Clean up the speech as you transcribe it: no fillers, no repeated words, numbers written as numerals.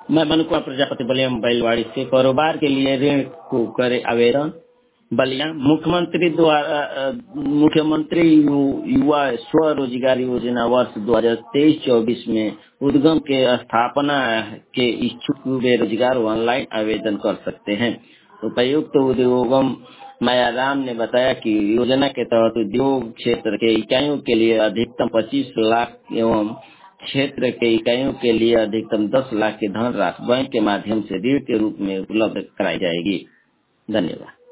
मैं मनु कुमार प्रजापति बलिया बैलवाड़ी से कारोबार के लिए ऋण को करे आवेदन। बलिया मुख्यमंत्री युवा स्वरोजगार योजना वर्ष 2023-24 में उद्यम के स्थापना के इच्छुक बेरोजगार ऑनलाइन आवेदन कर सकते हैं। उपायुक्त उद्योगम मायाराम ने बताया कि योजना के तहत उद्योग क्षेत्र के इकाइयों के लिए अधिकतम 25 लाख एवं क्षेत्र के इकाइयों के लिए अधिकतम 10 लाख की धनराशि बैंक के माध्यम से ऋण के रूप में उपलब्ध कराई जाएगी। धन्यवाद।